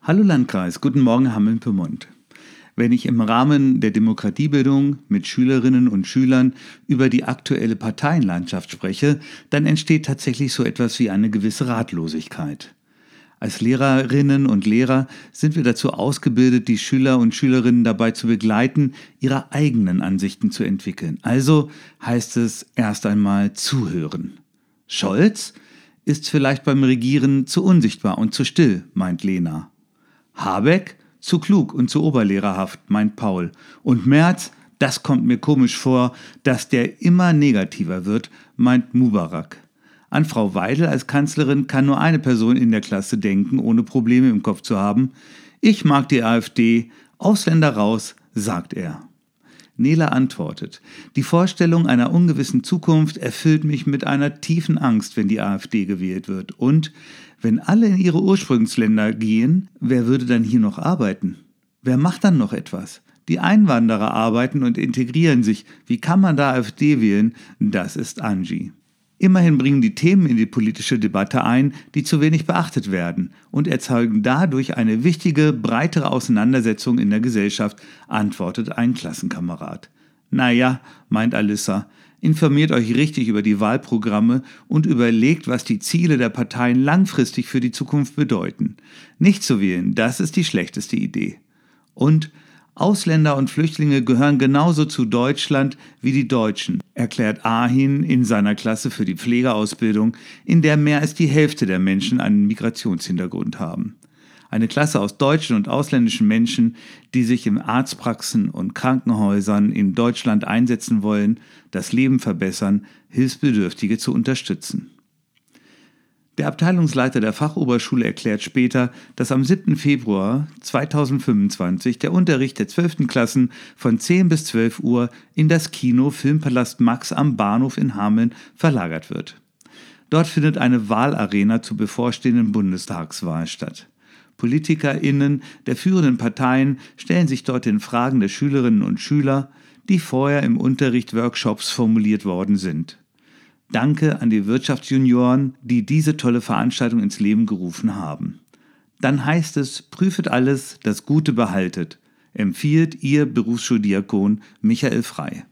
Hallo Landkreis, guten Morgen Hameln-Pyrmont. Wenn ich im Rahmen der Demokratiebildung mit Schülerinnen und Schülern über die aktuelle Parteienlandschaft spreche, dann entsteht tatsächlich so etwas wie eine gewisse Ratlosigkeit. Als Lehrerinnen und Lehrer sind wir dazu ausgebildet, die Schüler und Schülerinnen dabei zu begleiten, ihre eigenen Ansichten zu entwickeln. Also heißt es erst einmal zuhören. Scholz ist vielleicht beim Regieren zu unsichtbar und zu still, meint Lena. Habeck zu klug und zu oberlehrerhaft, meint Paul. Und Merz, das kommt mir komisch vor, dass der immer negativer wird, meint Mubarak. An Frau Weidel als Kanzlerin kann nur eine Person in der Klasse denken, ohne Probleme im Kopf zu haben. Ich mag die AfD, Ausländer raus, sagt er. Nela antwortet, die Vorstellung einer ungewissen Zukunft erfüllt mich mit einer tiefen Angst, wenn die AfD gewählt wird. Und wenn alle in ihre Ursprungsländer gehen, wer würde dann hier noch arbeiten? Wer macht dann noch etwas? Die Einwanderer arbeiten und integrieren sich. Wie kann man da AfD wählen? Das ist Angie. Immerhin bringen die Themen in die politische Debatte ein, die zu wenig beachtet werden und erzeugen dadurch eine wichtige, breitere Auseinandersetzung in der Gesellschaft, antwortet ein Klassenkamerad. Naja, meint Alissa, informiert euch richtig über die Wahlprogramme und überlegt, was die Ziele der Parteien langfristig für die Zukunft bedeuten. Nicht zu wählen, das ist die schlechteste Idee. Und Ausländer und Flüchtlinge gehören genauso zu Deutschland wie die Deutschen, erklärt Ahin in seiner Klasse für die Pflegeausbildung, in der mehr als die Hälfte der Menschen einen Migrationshintergrund haben. Eine Klasse aus deutschen und ausländischen Menschen, die sich in Arztpraxen und Krankenhäusern in Deutschland einsetzen wollen, das Leben verbessern, Hilfsbedürftige zu unterstützen. Der Abteilungsleiter der Fachoberschule erklärt später, dass am 7. Februar 2025 der Unterricht der 12. Klassen von 10 bis 12 Uhr in das Kino Filmpalast Max am Bahnhof in Hameln verlagert wird. Dort findet eine Wahlarena zur bevorstehenden Bundestagswahl statt. PolitikerInnen der führenden Parteien stellen sich dort den Fragen der Schülerinnen und Schüler, die vorher im Unterricht Workshops formuliert worden sind. Danke an die Wirtschaftsjunioren, die diese tolle Veranstaltung ins Leben gerufen haben. Dann heißt es, prüfet alles, das Gute behaltet, empfiehlt Ihr Berufsschuldiakon Michael Frei.